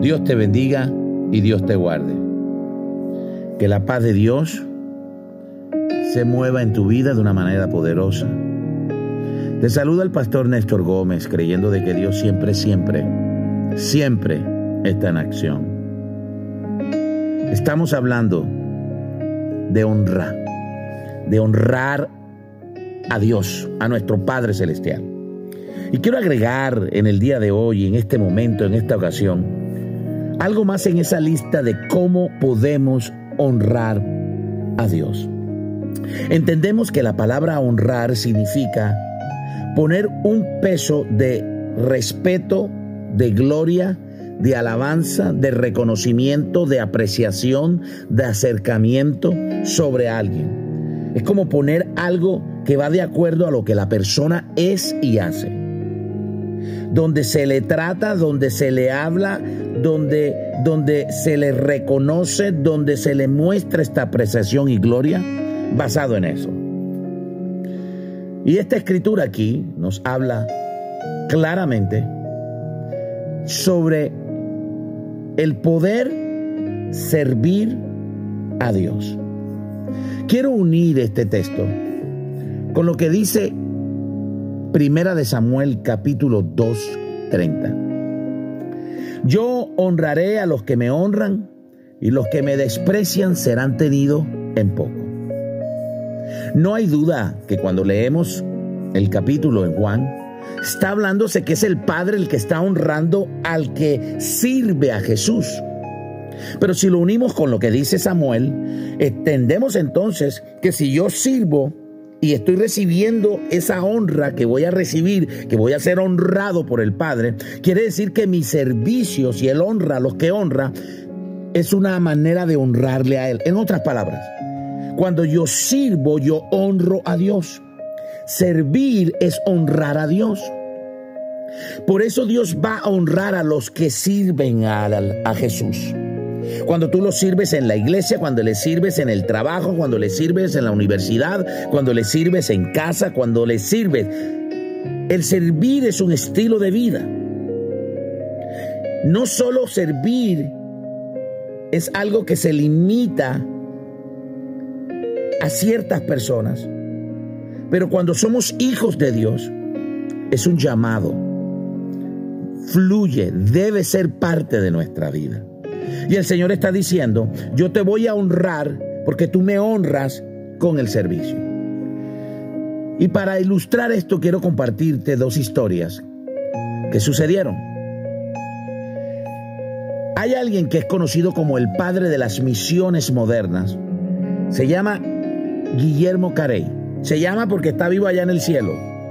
Dios te bendiga y Dios te guarde. Que la paz de Dios se mueva en tu vida de una manera poderosa. Te saluda el pastor Néstor Gómez, creyendo de que Dios siempre está en acción. Estamos hablando de honrar a Dios, a nuestro Padre Celestial. Y quiero agregar en el día de hoy, en este momento, en esta ocasión, algo más en esa lista de cómo podemos honrar a Dios. Entendemos que la palabra honrar significa poner un peso de respeto, de gloria, de alabanza, de reconocimiento, de apreciación, de acercamiento sobre alguien. Es como poner algo que va de acuerdo a lo que la persona es y hace. Donde se le trata, donde se le habla, donde se le reconoce, donde se le muestra esta apreciación y gloria, basado en eso. Y esta escritura aquí nos habla claramente sobre el poder servir a Dios. Quiero unir este texto con lo que dice Primera de Samuel capítulo 2:30. Yo honraré a los que me honran y los que me desprecian serán tenidos en poco. No hay duda que cuando leemos el capítulo en Juan, está hablándose que es el Padre el que está honrando al que sirve a Jesús. Pero si lo unimos con lo que dice Samuel, entendemos entonces que si yo sirvo y estoy recibiendo esa honra que voy a recibir, que voy a ser honrado por el Padre, quiere decir que mi servicio, si Él honra a los que honra, es una manera de honrarle a Él. En otras palabras, cuando yo sirvo, yo honro a Dios. Servir es honrar a Dios. Por eso Dios va a honrar a los que sirven a Jesús. Cuando tú lo sirves en la iglesia, cuando le sirves en el trabajo, cuando le sirves en la universidad, cuando le sirves en casa, cuando le sirves. El servir es un estilo de vida. No solo servir es algo que se limita a ciertas personas, pero cuando somos hijos de Dios, es un llamado. Fluye, debe ser parte de nuestra vida. Y el Señor está diciendo, yo te voy a honrar porque tú me honras con el servicio. Y para ilustrar esto quiero compartirte dos historias que sucedieron. Hay alguien que es conocido como el padre de las misiones modernas. Se llama Guillermo Carey. Se llama porque está vivo allá en el cielo.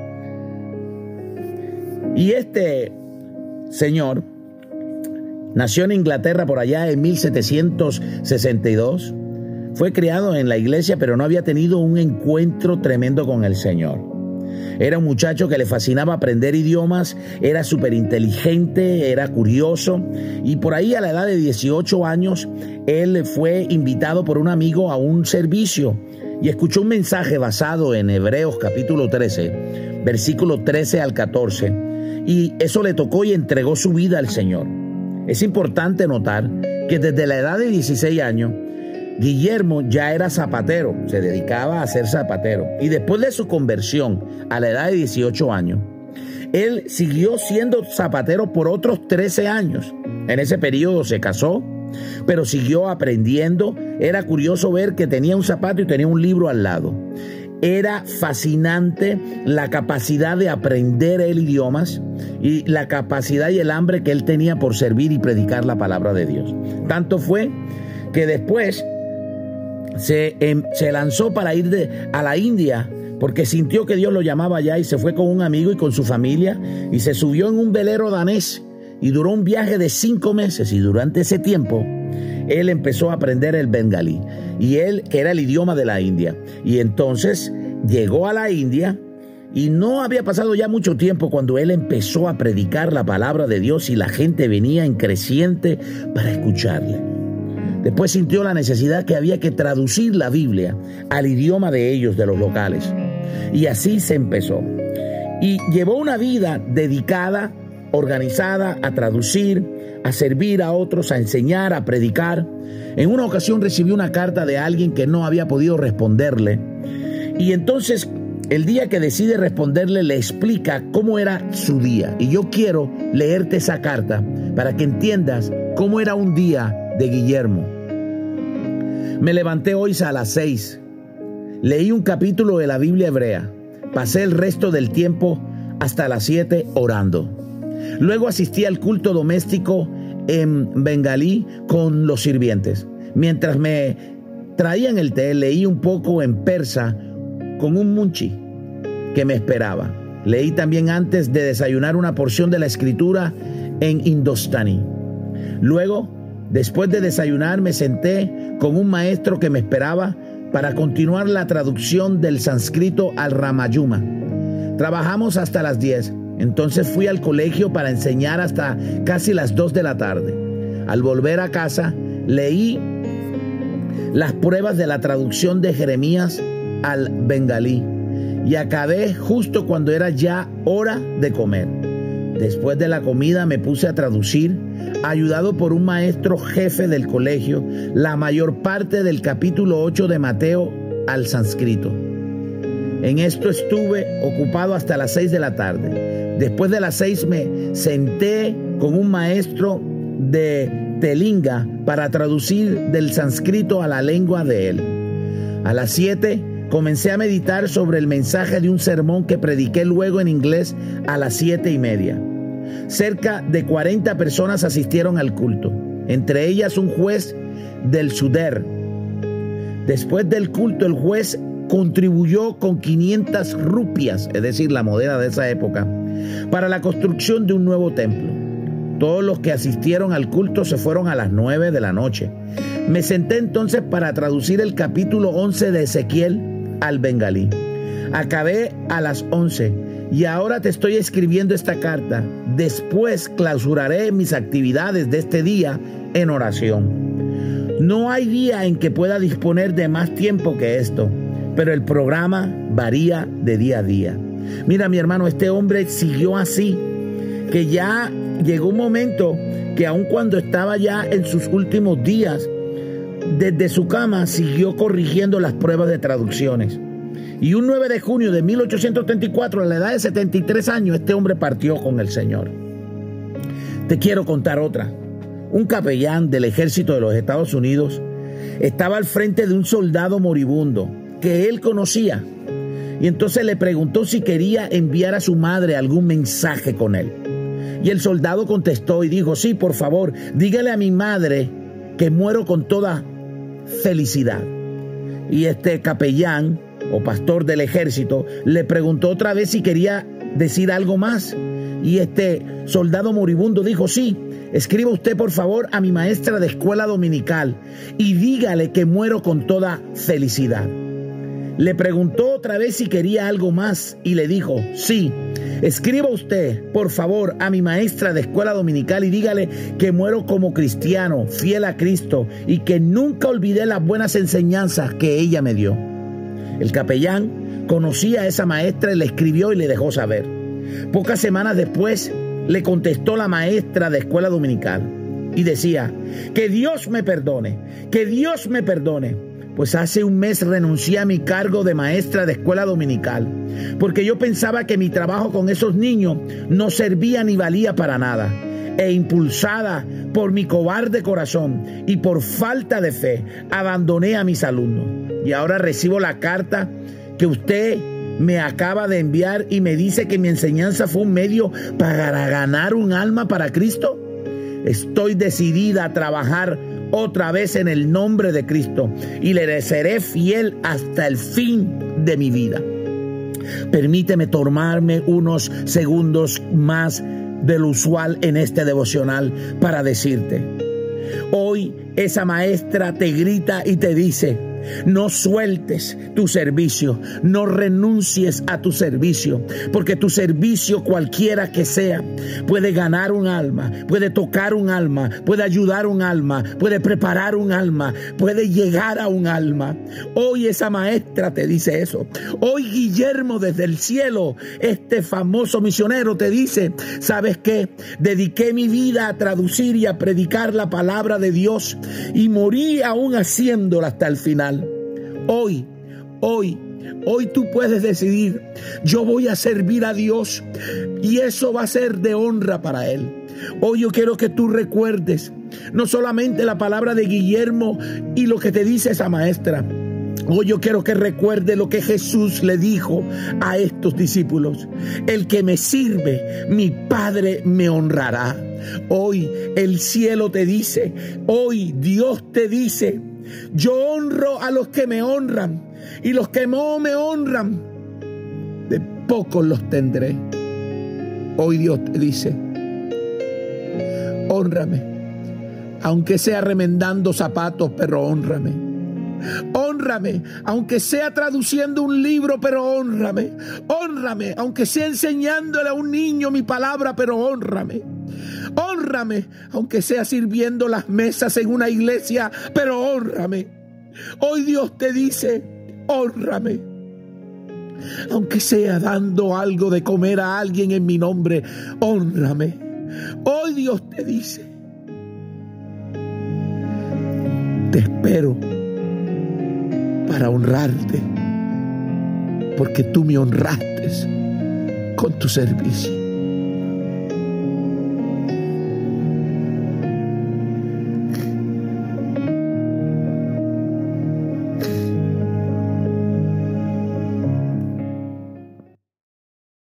Y este señor nació en Inglaterra por allá en 1762. Fue criado en la iglesia, pero no había tenido un encuentro tremendo con el Señor. Era un muchacho que le fascinaba aprender idiomas, era súper inteligente, era curioso. Y por ahí a la edad de 18 años, él fue invitado por un amigo a un servicio y escuchó un mensaje basado en Hebreos capítulo 13, versículo 13 al 14. Y eso le tocó y entregó su vida al Señor. Es importante notar que desde la edad de 16 años, Guillermo ya era zapatero, se dedicaba a ser zapatero. Y después de su conversión a la edad de 18 años, él siguió siendo zapatero por otros 13 años. En ese periodo se casó, pero siguió aprendiendo. Era curioso ver que tenía un zapato y tenía un libro al lado. Era fascinante la capacidad de aprender el idiomas y la capacidad y el hambre que él tenía por servir y predicar la palabra de Dios. Tanto fue que después se lanzó para ir a la India porque sintió que Dios lo llamaba allá y se fue con un amigo y con su familia y se subió en un velero danés y duró un viaje de 5 meses y durante ese tiempo él empezó a aprender el bengalí y él era el idioma de la India y entonces llegó a la India y no había pasado ya mucho tiempo cuando él empezó a predicar la palabra de Dios y la gente venía en creciente para escucharle. Después sintió la necesidad que había que traducir la Biblia al idioma de ellos, de los locales. Y así se empezó. Y llevó una vida dedicada organizada, a traducir, a servir a otros, a enseñar, a predicar. En una ocasión recibí una carta de alguien que no había podido responderle. Y entonces, el día que decide responderle, le explica cómo era su día. Y yo quiero leerte esa carta para que entiendas cómo era un día de Guillermo. Me levanté hoy a las 6. Leí un capítulo de la Biblia hebrea. Pasé el resto del tiempo hasta las 7 orando. Luego asistí al culto doméstico en bengalí con los sirvientes. Mientras me traían el té, leí un poco en persa con un munchi que me esperaba. Leí también antes de desayunar una porción de la escritura en hindostani. Luego, después de desayunar, me senté con un maestro que me esperaba para continuar la traducción del sánscrito al Ramayana. Trabajamos hasta las 10. Entonces fui al colegio para enseñar hasta casi las 2 de la tarde. Al volver a casa, leí las pruebas de la traducción de Jeremías al bengalí y acabé justo cuando era ya hora de comer. Después de la comida me puse a traducir, ayudado por un maestro jefe del colegio, la mayor parte del capítulo 8 de Mateo al sánscrito. En esto estuve ocupado hasta las 6 de la tarde. Después de las 6 me senté con un maestro de Telinga para traducir del sánscrito a la lengua de él. A las 7 comencé a meditar sobre el mensaje de un sermón que prediqué luego en inglés a las 7:30. Cerca de 40 personas asistieron al culto, entre ellas un juez del Suder. Después del culto, el juez contribuyó con 500 rupias, es decir, la moneda de esa época, para la construcción de un nuevo templo. Todos los que asistieron al culto se fueron a las 9 de la noche. Me senté entonces para traducir el capítulo 11 de Ezequiel al bengalí. Acabé a las 11 y ahora te estoy escribiendo esta carta. Después clausuraré mis actividades de este día en oración. No hay día en que pueda disponer de más tiempo que esto, pero el programa varía de día a día. Mira, mi hermano, este hombre siguió así, que ya llegó un momento que aun cuando estaba ya en sus últimos días, desde su cama siguió corrigiendo las pruebas de traducciones. Y un 9 de junio de 1834, a la edad de 73 años, este hombre partió con el Señor. Te quiero contar otra. Un capellán del ejército de los Estados Unidos estaba al frente de un soldado moribundo que él conocía. Y entonces le preguntó si quería enviar a su madre algún mensaje con él. Y el soldado contestó y dijo: sí, por favor, dígale a mi madre que muero con toda felicidad. Y este capellán o pastor del ejército le preguntó otra vez si quería decir algo más. Y este soldado moribundo dijo: sí, escriba usted por favor a mi maestra de escuela dominical y dígale que muero con toda felicidad. Le preguntó otra vez si quería algo más y le dijo: sí, escriba usted por favor a mi maestra de escuela dominical y dígale que muero como cristiano, fiel a Cristo y que nunca olvidé las buenas enseñanzas que ella me dio. El capellán conocía a esa maestra y le escribió y le dejó saber. Pocas semanas después le contestó la maestra de escuela dominical y decía: que Dios me perdone, que Dios me perdone. Pues hace un mes renuncié a mi cargo de maestra de escuela dominical, porque yo pensaba que mi trabajo con esos niños no servía ni valía para nada. E impulsada por mi cobarde corazón y por falta de fe, abandoné a mis alumnos. Y ahora recibo la carta que usted me acaba de enviar y me dice que mi enseñanza fue un medio para ganar un alma para Cristo. Estoy decidida a trabajar otra vez en el nombre de Cristo y le seré fiel hasta el fin de mi vida. Permíteme tomarme unos segundos más de lo usual en este devocional para decirte: hoy esa maestra te grita y te dice: No sueltes tu servicio, no renuncies a tu servicio, porque tu servicio, cualquiera que sea, puede ganar un alma, puede tocar un alma, puede ayudar un alma, puede preparar un alma, puede llegar a un alma. Hoy esa maestra te dice eso. Hoy Guillermo desde el cielo, este famoso misionero, te dice: ¿sabes qué? Dediqué mi vida a traducir y a predicar la palabra de Dios y morí aún haciéndola hasta el final. Hoy tú puedes decidir: yo voy a servir a Dios y eso va a ser de honra para Él. Hoy yo quiero que tú recuerdes no solamente la palabra de Guillermo y lo que te dice esa maestra. Hoy yo quiero que recuerde lo que Jesús le dijo a estos discípulos: el que me sirve, mi Padre me honrará. Hoy el cielo te dice, hoy Dios te dice: yo honro a los que me honran, y los que no me honran, de pocos los tendré. Hoy Dios te dice: hónrame, aunque sea remendando zapatos, pero hónrame. Hónrame, aunque sea traduciendo un libro, pero hónrame. Hónrame, aunque sea enseñándole a un niño mi palabra, pero hónrame. Hónrame, aunque sea sirviendo las mesas en una iglesia, pero hónrame. Hoy Dios te dice: hónrame. Aunque sea dando algo de comer a alguien en mi nombre, hónrame. Hoy Dios te dice: te espero para honrarte, porque tú me honraste con tu servicio.